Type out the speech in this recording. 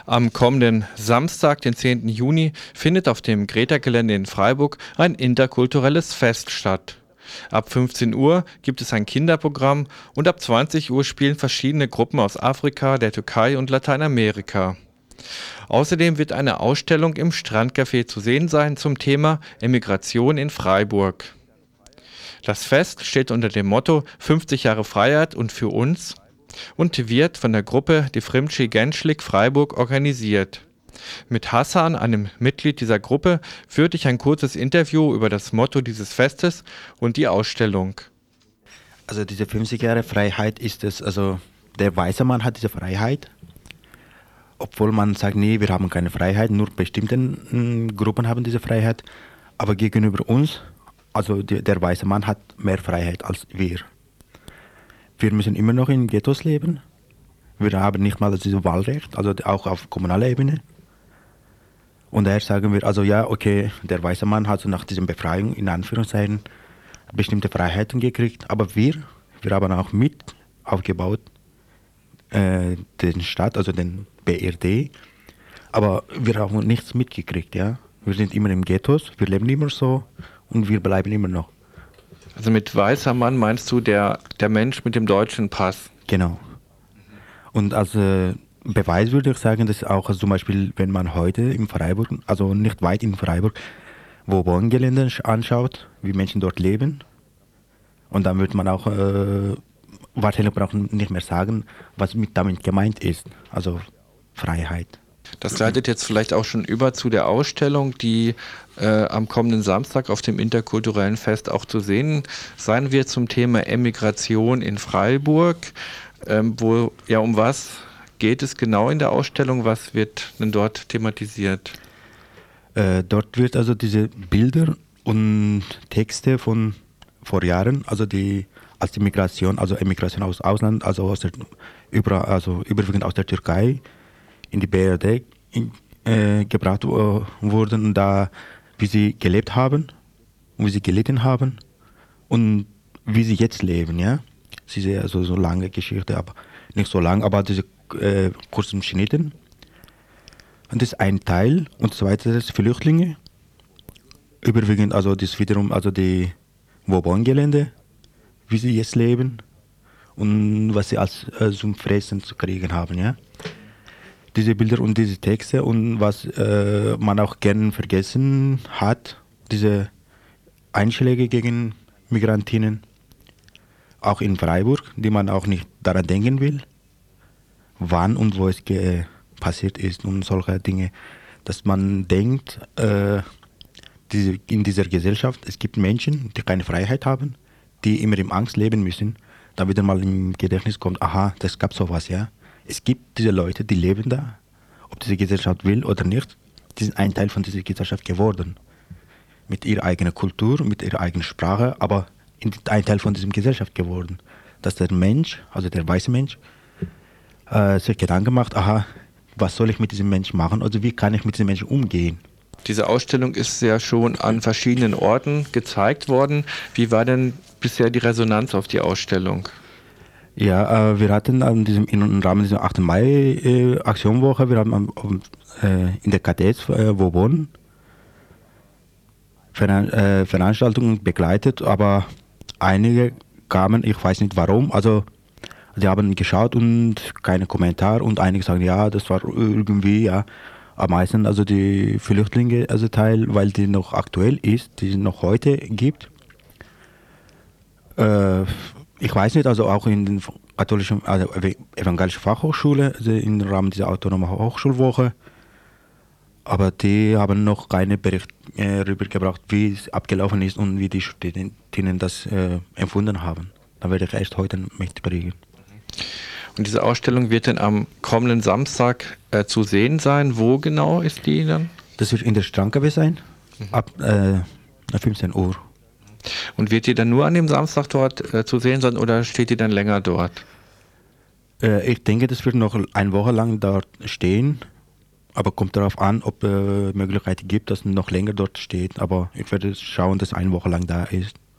Am kommenden Samstag, den 10. Juni, findet auf dem Greta-Gelände in Freiburg ein interkulturelles Fest statt. Ab 15 Uhr gibt es ein Kinderprogramm und ab 20 Uhr spielen verschiedene Gruppen aus Afrika, der Türkei und Lateinamerika. Außerdem wird eine Ausstellung im Strandcafé zu sehen sein zum Thema Emigration in Freiburg. Das Fest steht unter dem Motto 50 Jahre Freiheit und für uns und wird von der Gruppe Die Frimci Genschlik Freiburg organisiert. Mit Hassan, einem Mitglied dieser Gruppe, führte ich ein kurzes Interview über das Motto dieses Festes und die Ausstellung. Also diese 50 Jahre Freiheit ist es, also der weiße Mann hat diese Freiheit, obwohl man sagt, nee, wir haben keine Freiheit, nur bestimmte Gruppen haben diese Freiheit, aber gegenüber uns, also der weiße Mann hat mehr Freiheit als wir. Wir müssen immer noch in Ghettos leben. Wir haben nicht mal dieses Wahlrecht, also auch auf kommunaler Ebene. Und daher sagen wir, also ja, okay, der weiße Mann hat so nach dieser Befreiung in Anführungszeichen bestimmte Freiheiten gekriegt, aber wir haben auch mit aufgebaut den Staat, also den BRD, aber wir haben nichts mitgekriegt, ja. Wir sind immer im Ghettos, wir leben immer so und wir bleiben immer noch. Also mit weißer Mann meinst du der Mensch mit dem deutschen Pass? Genau. Und als Beweis würde ich sagen, dass auch also zum Beispiel, wenn man heute in Freiburg, also nicht weit in Freiburg, wo Wohngelände anschaut, wie Menschen dort leben, und dann wird man auch wahrscheinlich brauchen nicht mehr sagen, was damit gemeint ist, also Freiheit. Das leitet jetzt vielleicht auch schon über zu der Ausstellung, die am kommenden Samstag auf dem interkulturellen Fest auch zu sehen sein wird zum Thema Emigration in Freiburg. Um was geht es genau in der Ausstellung? Was wird denn dort thematisiert? Dort wird also diese Bilder und Texte von vor Jahren, also als die Migration, also Emigration aus Ausland, also überwiegend aus der Türkei in die BRD gebracht wurden, und da wie sie gelebt haben und wie sie gelitten haben und wie sie jetzt leben, ja. Sie ist also so lange Geschichte, aber nicht so lang, aber diese kurzen Schnitten. Und das ist ein Teil. Und zweitens Flüchtlinge. Überwiegend also das wiederum, also die Wohngelände, wie sie jetzt leben und was sie als zum Fressen zu kriegen haben, ja. Diese Bilder und diese Texte und was man auch gern vergessen hat, diese Einschläge gegen Migrantinnen, auch in Freiburg, die man auch nicht daran denken will, wann und wo es passiert ist und solche Dinge, dass man denkt, in dieser Gesellschaft, es gibt Menschen, die keine Freiheit haben, die immer in Angst leben müssen, dann wieder mal im Gedächtnis kommt, aha, das gab sowas, ja. Es gibt diese Leute, die leben da, ob diese Gesellschaft will oder nicht, die sind ein Teil von dieser Gesellschaft geworden. Mit ihrer eigenen Kultur, mit ihrer eigenen Sprache, aber ein Teil von dieser Gesellschaft geworden. Dass der Mensch, also der weiße Mensch, sich Gedanken macht, aha, was soll ich mit diesem Menschen machen, also wie kann ich mit diesem Menschen umgehen. Diese Ausstellung ist ja schon an verschiedenen Orten gezeigt worden. Wie war denn bisher die Resonanz auf die Ausstellung? Ja, wir hatten im Rahmen dieser 8. Mai Aktionwoche, wir haben in der KTS Wobon Veranstaltungen begleitet, aber einige kamen, ich weiß nicht warum, also die haben geschaut und keine Kommentar und einige sagen, ja, das war irgendwie, ja, am meisten also die Flüchtlinge, also Teil, weil die noch aktuell ist, die es noch heute gibt. Ich weiß nicht, also auch in den katholischen, also evangelischen Fachhochschule, also im Rahmen dieser autonomen Hochschulwoche, aber die haben noch keinen Bericht rübergebracht, wie es abgelaufen ist und wie die Studentinnen das empfunden haben. Da werde ich erst heute mitbringen. Und diese Ausstellung wird dann am kommenden Samstag zu sehen sein. Wo genau ist die dann? Das wird in der Strandcafé sein, ab 15 Uhr. Und wird die dann nur an dem Samstag dort zu sehen sein oder steht die dann länger dort? Ich denke, das wird noch eine Woche lang dort stehen, aber kommt darauf an, ob es Möglichkeiten gibt, dass es noch länger dort steht. Aber ich werde schauen, dass es eine Woche lang da ist.